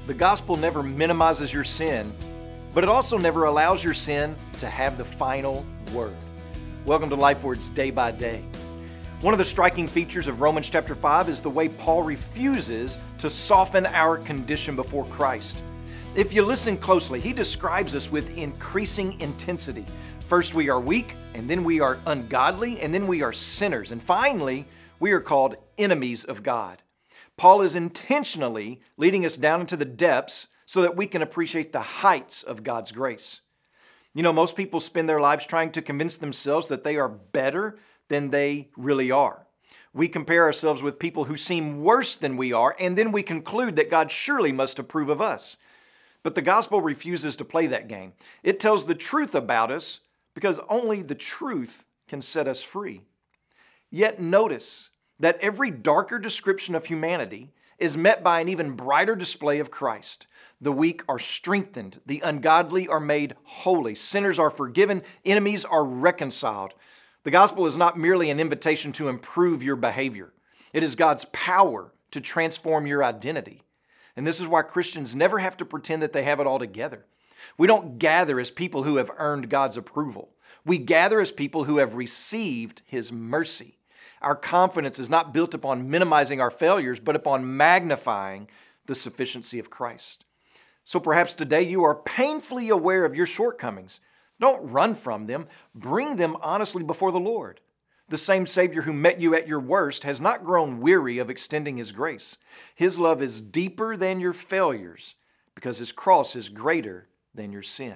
The gospel never minimizes your sin, but it also never allows your sin to have the final word. Welcome to LifeWords Day by Day. One of the striking features of Romans chapter 5 is the way Paul refuses to soften our condition before Christ. If you listen closely, he describes us with increasing intensity. First we are weak, and then we are ungodly, and then we are sinners, and finally we are called enemies of God. Paul is intentionally leading us down into the depths so that we can appreciate the heights of God's grace. You know, most people spend their lives trying to convince themselves that they are better than they really are. We compare ourselves with people who seem worse than we are, and then we conclude that God surely must approve of us. But the gospel refuses to play that game. It tells the truth about us because only the truth can set us free. Yet notice that every darker description of humanity is met by an even brighter display of Christ. The weak are strengthened, the ungodly are made holy, sinners are forgiven, enemies are reconciled. The gospel is not merely an invitation to improve your behavior. It is God's power to transform your identity. And this is why Christians never have to pretend that they have it all together. We don't gather as people who have earned God's approval. We gather as people who have received His mercy. Our confidence is not built upon minimizing our failures, but upon magnifying the sufficiency of Christ. So perhaps today you are painfully aware of your shortcomings. Don't run from them. Bring them honestly before the Lord. The same Savior who met you at your worst has not grown weary of extending His grace. His love is deeper than your failures because His cross is greater than your sin.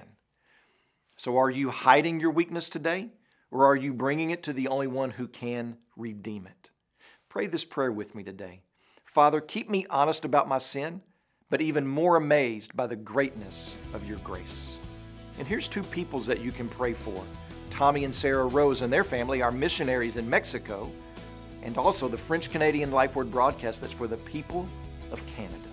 So are you hiding your weakness today, or are you bringing it to the only one who can redeem it? Pray this prayer with me today. Father, keep me honest about my sin, but even more amazed by the greatness of your grace. And here's two peoples that you can pray for. Tommy and Sarah Rose and their family are missionaries in Mexico, and also the French-Canadian LifeWord broadcast that's for the people of Canada.